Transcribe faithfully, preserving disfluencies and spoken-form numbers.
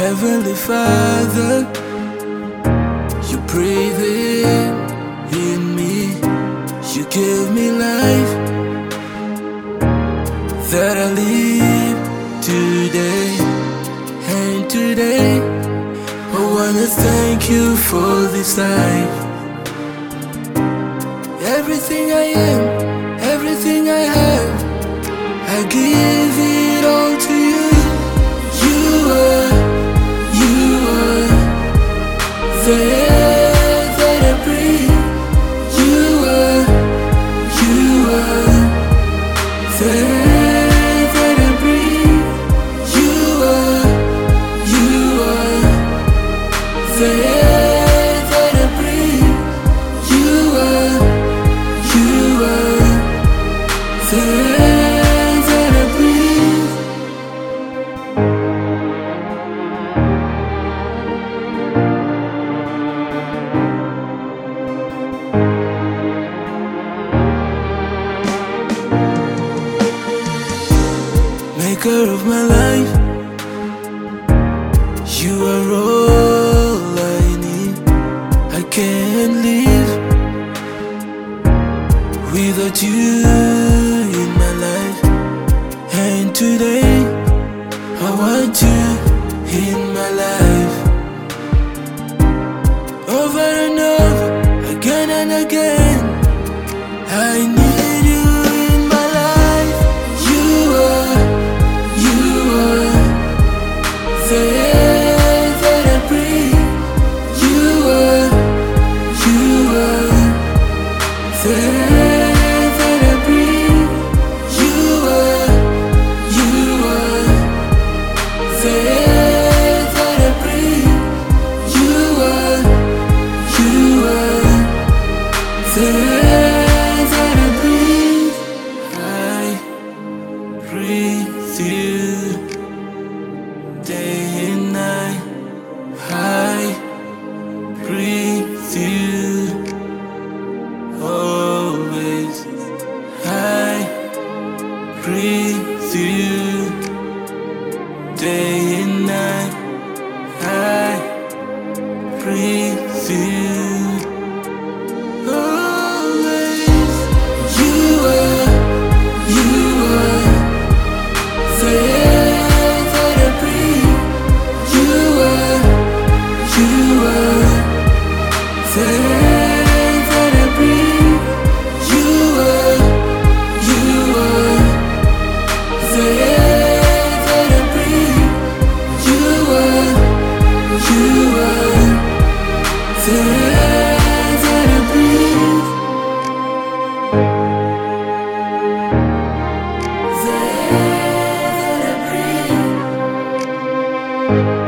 Heavenly Father, you breathe in me, you give me life that I live today. And today I wanna thank you for this life. Everything I am, everything I have, I give it all to you. You are, you are the air that I breathe. You are, you are the air that I breathe. You are, you are the air that I breathe. You are, you are the air that I breathe. Maker of my life, you are all I need. I can't live without you in my life. And today I want you in my life. Over and over, again and again, I need you in my life. You are, you are the air that I breathe. You are, you are the air that I breathe. You are, you are the air that I breathe. You are, you are the air that I breathe. I breathe you day and night. I breathe you always. I breathe you day and night. I breathe you always. You are, you are the air that I breathe. You are, you are the air that I breathe. You are, you are the air that I breathe. You are, you are the air that I breathe. The air that I breathe.